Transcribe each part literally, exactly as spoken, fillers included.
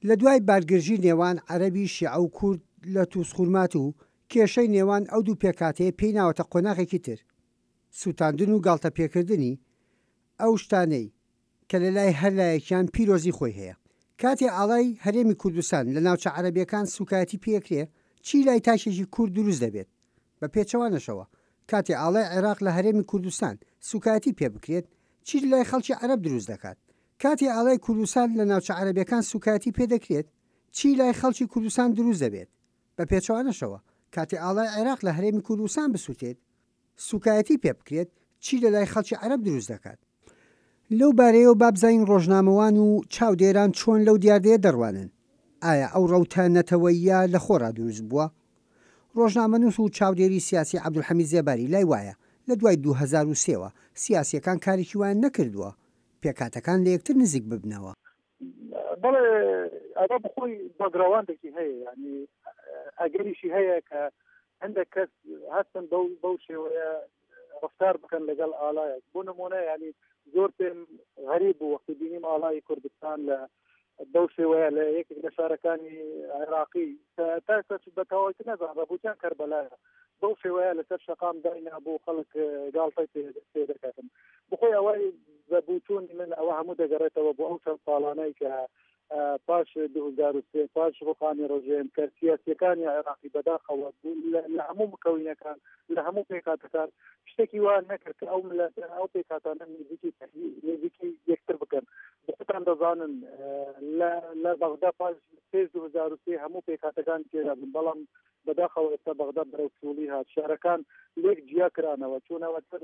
لە دوای بارگرژی نێوان عەرەبی شیعە و کورد لە تووسخورمات و کێشەی نێوان ئەو دوو پێکاتەیە پێی ناوەتە قۆناغێکی تر، سوتاندن و گاڵتە پێکردنی ئەو شتانەی کە لە لای هەر لایەکیان پیرۆزی خۆی هەیە. کاتێ ئاڵای هەرێمی کوردستان لە ناوچە عەرەبیەکان سوکایەتی پێکرێ، چی لای تاشێکی کورد دروست دەبێت بە پێچەوانەشەوە. کاتێ ئاڵای عێراق لە هەرێمی کوردستان سوکایەتی پێ بکرێت، چی لای خەڵکی عەرەب دروست دەکات. کاتێ ئاڵای کوردستان لە ناوچە عەرەبیەکان سوکایەتی پێ دەکرێت، چی لای خەڵکی کوردستان دروست دەبێت بە پێچەوانەشەوە. کاتێ ئاڵای عێراق لە هەرێمی کوردستان بسووتێت، سوکایەتی پێ بکرێت، چی لە لای خەڵکی عەرەب دروست دەکات. لەو بارەیەوە بابزین ڕۆژنامەوان و چاودێران چۆن لەو دیاردەیە دەڕوانن. ئایا ئەو ڕەوتە نەتەوەییە لە خۆڕا دروست بووە؟ ڕۆژنامەنووس و چاودێری سیاسی عەبدولحەمید زێباری لای وایە لە دوای دوو هەزار و سێوە سیاسیەکان کارێکی وان نەکردووە پێکاتەکان لە یەکتر نزیک ببنەوە. بەڵێ ئەوە بخۆی بەگراوانێکی هەیە، ینی ئەگەریشی هەیە کە هەندێک کەس هەستن بەو شێوەیە ڕفتار بکەن لەگەڵ ئالایەک. بۆ نمونە ینی زۆر پێم غەریب بوو وەختی بینیم ئالای کوردستان لە بەو شێوەیە لە یەکێک لە شارەکانی عێراقی تا بە تەواوی نەزان ڕەبوتیان کەربەلایە بەو شێوەیە لەسەر شەقام داینا بۆ خەڵک گاڵتەی پێ دەکاتن. بخۆی ئەوەی بەبوتونی من ئەوە هەموو دەگەڕێتەوە بۆ ئەو چەند ساڵانەی کە پاش دوو هەزار و سێ پاش ڕوخانی ڕۆژێن کە سیاسیەکانی عێراقی بەداخەوە لە هەموو مکەوینەکان لە هەموو پێکاتەکان شتێکی وان نەکرد کە ئەو ئەو پێکاتانە نزیکی نزیکی یەکتر بکەن. بخۆتان دەزانن لە بەغدا پاش سێ دوو هەزار و سێ هەموو پێکاتەکان تێدا بوون، بەڵام بەداخەوە ئێستا بەغدا بەرەو سوولی هات، شارەکان لێک جیا کرانەوە، چوونەوە تر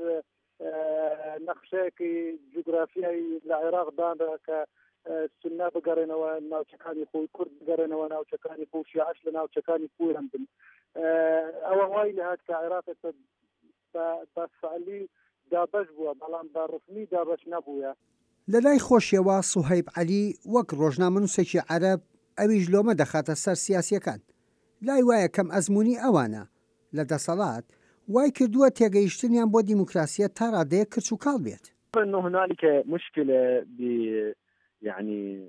نەخشەیەکی جوگرافیایی لە عێراق دانرا کە سنە بگەڕێنەوە ناوچەکانی خۆی، کورد بگەڕێنەوە ناوچەکانی خۆ، شیعەش لە ناوچەکانی خۆیان بن. ئەوە وای لە هات کە عێراق بەفعلی دابەش بووە، بەڵام بە ڕسمی دابەش نەبووە. لە لای خۆشیەوە سوهەیب عەلی وەک ڕۆژنامەنووسێکی عەرەب ئەویش لۆمە دەخاتە سەر سیاسیەکان. لای وایە کەم ئەزموونی ئەوانە لە دەسەڵات وای کردووە تێگەیشتنیان بۆ دیموکراسیە تا ڕادەیە کرچ و کاڵ بێت. إنه هنالك مشكلة ب يعني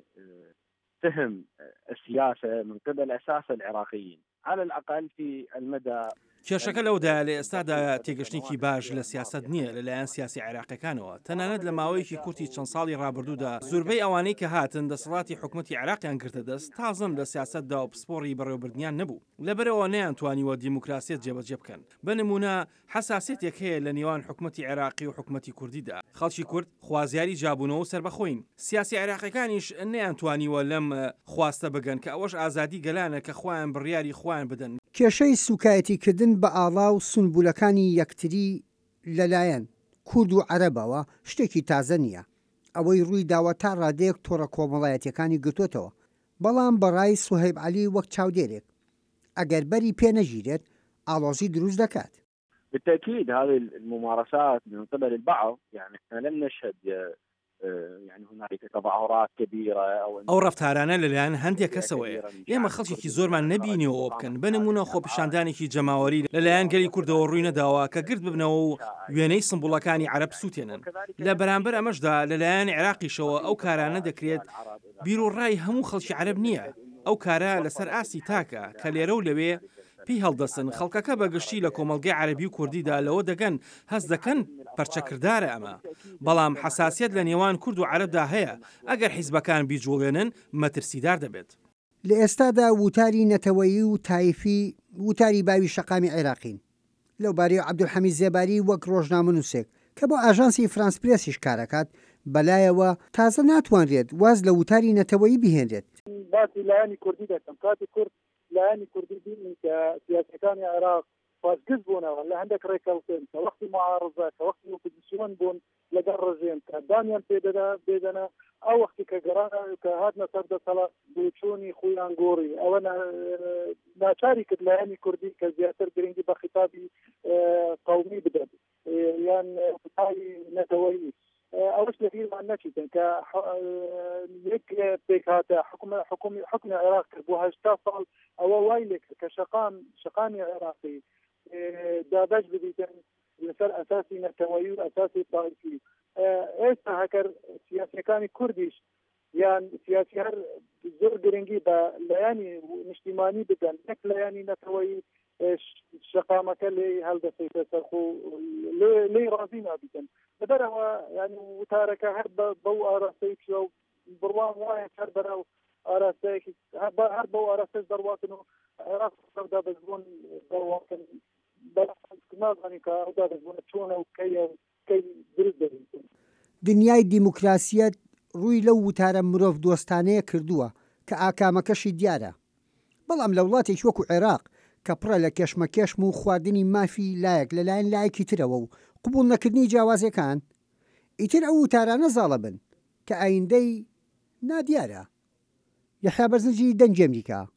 فهم السياسة من قبل أساس العراقيين على الأقل في المدى. کێشەکە لەودا لە ئێستادا تێگەشتێکی باش لە سیاست نییە لەلایەن سیاسی عێراقیەکانەوە. تەنانەت لە ماوەیەکی کورتی چەند ساڵی ڕابردوودا زۆربەی ئەوانەی کە هاتن دەسەڵاتی حکوومەتی عێراقیان کردە دەست تازم لە سیاستدا و پسپۆڕی بەڕێوەبردنیان نەبوو. لەبەرەوە نەیانتوانیوە دیموکراسیت جێبەجێ بکەن. بە نمونە حساسیتێک هەیە لە نێوان حکوومەتی عێراقی و حکوومەتی کوردیدا. خەڵکی کورد خوازیاری جابوونەوە و سەربەخۆین. سیاسی عێراقیەکانیش نەیانتوانیوە لەم خواستە بگەن کە ئەوەش ئازادی گەلانە کە خۆیان بڕیاری خۆیان بدەن. کێشەی سوکایەتیکردن بە ئاڵا و سونبولەکانی یەکتری لەلایەن کورد و عەرەبەوە شتێکی تازە نییە. ئەوەی ڕووی داوە تا ڕادەیەک تۆڕە کۆمەڵایەتیەکانی گرتوتەوە. بەڵام بەڕای سوهەیب عەلی وەک چاودێرێک ئەگەر بەری پێ نەژیرێت ئاڵۆزی دروست دەکات. بالتأكيد هذه الممارسات من قبل البعض يعني احنا لم نشهد يعني هنالك تظاهرات كبيرة ئەو ڕەفتارانە لەلایەن هەندێک کەسەوەیە. ئێمە خەڵکێکی زۆرمان نەبینیەوە بکەن. بنمونە خۆپیشاندانێکی جەماوەری لەلایەن گەلی کوردەوە ڕووی نەداوە کە گرت ببنەوە و وێنەی سمبوڵەکانی عەرەب سووتێنن. لە بەرامبەر ئەمەشدا لەلایەن عێراقیشەوە ئەو کارانە دەکرێت بیرۆڕای هەموو خەڵکی عەرەب نییە. ئەو کارە لەسەر ئاسی تاکە کە لێرە و لەوێ پێی هەڵدەسن. خەڵکەکە بەگشتی لە کۆمەڵگەی عەرەبی و کوردیدا لەوە دەگەن هەست دەکەن پەرچەکردارە ئەمە. بەڵام حساسیت لە نێوان کورد و عەرەبدا هەیە. ئەگەر حیزبەکان بیجوڵێنن مەترسیدار دەبێت. لە ئێستادا وتاری نەتەوەیی و تایفی وتاری باوی شەقامی عێراقین. لەو بارەیە عەبدولحەمید زێباری وەک ڕۆژنامەنووسێک کە بۆ ئاژانسی فرانس پرێسیش کارەکات بەلایەوە تازە ناتوانرێت واز لە وتاری نەتەوەیی بهێنرێت. باسی لایەنی کوردی دەکەم. کاتی کورد لایەنی کوردی بینی کە سیاسەکانی عێراق فازگز بوونەوە لە هەندێک ڕێکەوتن کە وەختی معارضە کە وەختی ئۆپۆزیسیۆن بوون لەگەڵ ڕژێم کە دانیان پێدەدا بێدەنا ئەو وەختی کە گەڕانە کە هاتنە سەر دەسەڵات بوچوونی خۆیان گۆڕی ئەوە ناچاری کرد لایەنی کوردی کە زیاتر گرنگی بە خیتابی قەومی بدەن یان وتاری نەتەوەیی. ئەوەش لەبیرمان نەچیتن کە یەک پێک هاتە حکومی عێراق کرد بۆ هەشتا ساڵ ئەوە وای لێ کرد کە شەقام شەقامی عێراقی دابەش ببیتن لەسەر ئەساسی نەتەوەیی و ئەساسی تایفی. ئێستا هەکەر سیاسیەکانی کوردیش یان سیاسی هەر زۆر گرنگی بە لایانی نیشتیمانی بدەن نەک لایانی نەتەوەی شقامەکە لێ هەڵدەسێتە سەرخ و لێ ڕازی نابیتن بەدەرەوە ینی وتارەکە هەر بەو ئاراستەی پێ و بڕوان وایە هەر بەرەو ئاراستەیەکی هەر بەو ئاراستەش دەڕواتن و عێراق دابەزبوون دەڕواکن نازانی کە ئەو دابەزبوونە چۆنە و کەیە کەی دروست دەبێت. دنیای دیموکراسیەت ڕووی لەو وتارە مرۆڤ دۆستانەیە کردووە کە ئاکامەکەشی دیارە، بەڵام لە وڵاتێکی وەکو عێراق کە پڕە لە کێشمەکێشم و خواردنی مافی لایەک لەلایەن لایەکی ترەوە و قبول نەکردنی جیاوازەکان، ئیتر ئەو وتارانە زاڵە بن کە ئایندەی نادیارە. یەحیا بەرزنجی دەنگی ئەمریکا.